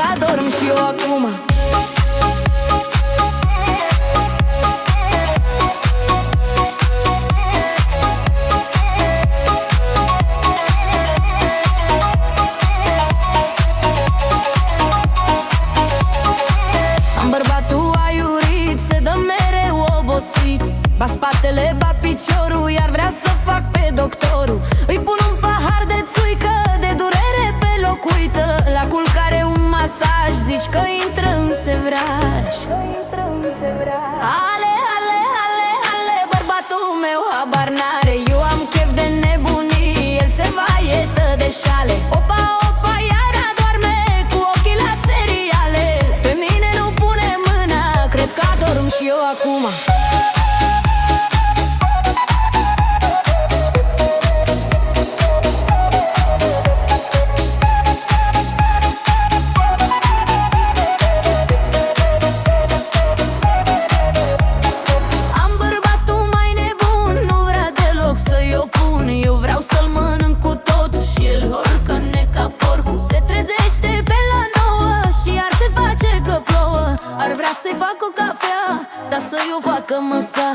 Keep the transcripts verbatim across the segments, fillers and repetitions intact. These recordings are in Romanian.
adorm și eu acum. Am bărbatul aiurit, se dă mereu obosit, ba spatele, ba piciorul, iar vrea să fac pe doctorul. Îi pun un pahar de țuică, de durere pe loc uită. La culcare un masaj, zici că intră în sevraj. Ale, ale, ale, ale, bărbatul meu habar n-are. Eu am chef de nebunii, el se vaietă de șale. Opa, opa, iar adorme cu ochii la seriale. Pe mine nu pune mâna, cred că adorm și eu acum. Să-l mănânc cu totul și el horcăne ca porcul. Se trezește pe la nouă și iar se face că plouă. Ar vrea să-i fac o cafea, dar să-i o facă măsa.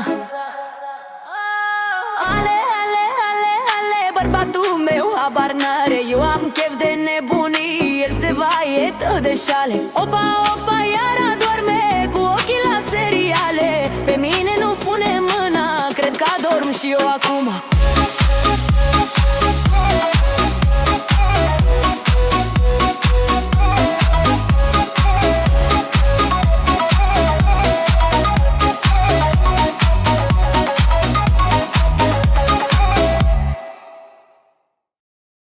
Ale, ale, ale, ale, bărbatul meu habar n-are. Eu am chef de nebunii, el se vaietă de șale. Opa, opa, iar adorme cu ochii la seriale. Pe mine nu pune mâna, cred că adorm și eu acum.